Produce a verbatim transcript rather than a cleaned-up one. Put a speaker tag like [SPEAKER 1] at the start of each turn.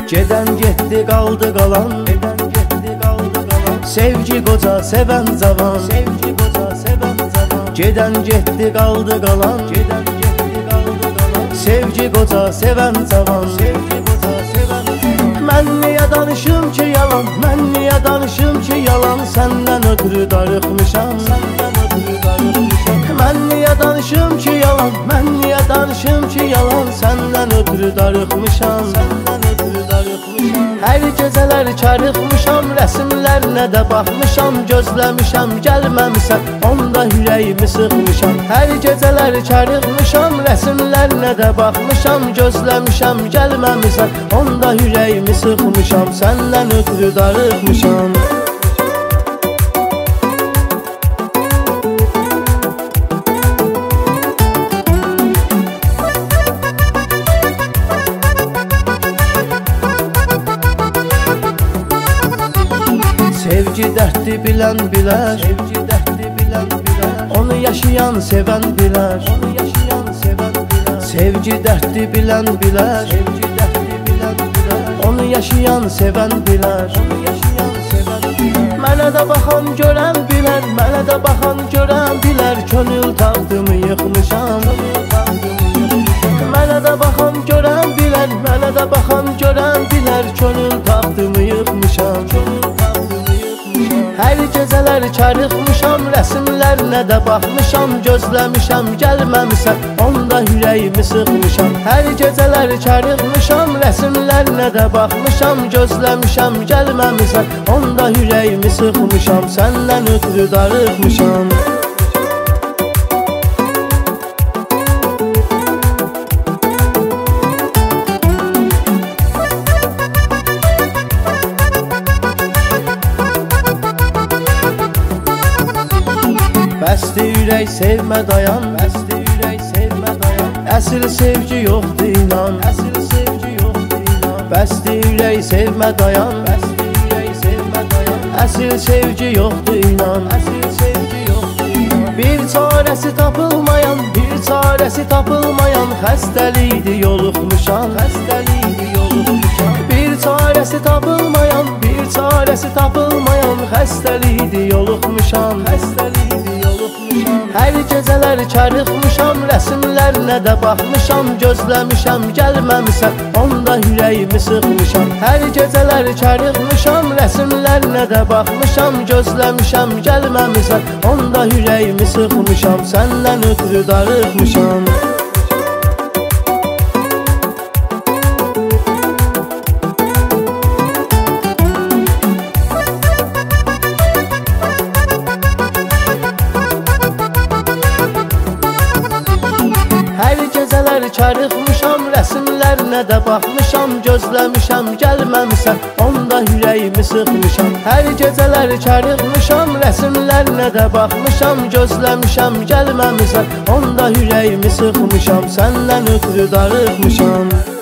[SPEAKER 1] Gedən getdi qaldı qalan, gedən getdi qaldı qalan. Sevgi qoca sevən cavan, sevgi qoca sevən cavan. Gedən getdi qaldı qalan, gedən getdi qaldı qalan. Sevgi qoca sevən cavan, sevgi qoca sevən cavan. Mən niyə danışım ki yalan, mən niyə danışım ki yalan. Səndən ötürü darıxmışam, səndən ötürü darıxmışam. Mən niyə danışım ki yalan, mən niyə danışım ki yalan. Səndən ötürü darıxmışam, səndən ötürü darıxmışam. Hər gecələr karıxmışam, rəsimlərinə də baxmışam. Gözləmişəm, gəlməmisən, onda ürəyimi sıxmışam. Hər gecələr karıxmışam, rəsimlərinə də baxmışam. Gözləmişəm, gəlməmisən, onda ürəyimi sıxmışam. Səndən ötürü darıxmışam. Sevgi dərddi bilən bilər, sevgi dərddi bilən bilər. Onu yaşayan sevən bilər, onu yaşayan sevən bilər. Sevgi dərddi bilən bilər, sevgi dərddi bilən bilər. Onu yaşayan sevən bilər, onu yaşayan sevən bilər. Mənə də baxan görən bilər, mənə də baxan görən bilər. Könül taxtımı yıxmışam, mənə də baxan görən bilər, mənə də baxan görən bilər. Könül taxtımı yıxmışam. Hər gecələr karıxmışam, rəsimlərinə də baxmışam. Gözləmişəm, gəlməmisən, onda ürəyimi sıxmışam. Hər gecələr karıxmışam, rəsimlərinə də baxmışam. Gözləmişəm, gəlməmisən, onda ürəyimi sıxmışam. Səndən ötürü darıxmışam. Bəsdi ürək sevmə dayan, bəsdi ürək sevmə dayan. Əsl sevgi yoxdur inan, əsl sevgi yoxdur inan. Bəsdi ürək sevmə dayan, bəsdi ürək sevmə dayan. Əsl sevgi yoxdur inan, əsl sevgi yoxdur inan. Bir çarəsi tapılmayan, bir çarəsi tapılmayan. Xəstəlikdir yoluxmuşam, xəstəlikdir yoluxmuşam. Bir çarəsi tapılmayan, bir çarəsi tapılmayan. Xəstəlikdir yoluxmuşam, xəstəlikdir. Hər gecələr karıxmışam, rəsimlərinə də baxmışam. Gözləmişəm, gəlməmisən, onda ürəyimi sıxmışam. Hər gecələr karıxmışam, rəsimlərinə də baxmışam. Gözləmişəm, gəlməmisən, onda ürəyimi sıxmışam. Səndən ötürü darıxmışam. Hər gecələr karıxmışam, rəsimlərinə də baxmışam. Gözləmişəm, gəlməmisən, onda ürəyimi sıxmışam. Hər gecələr karıxmışam, rəsimlərinə də baxmışam. Gözləmişəm, gəlməmisən, onda ürəyimi sıxmışam. Səndən ötürü darıxmışam.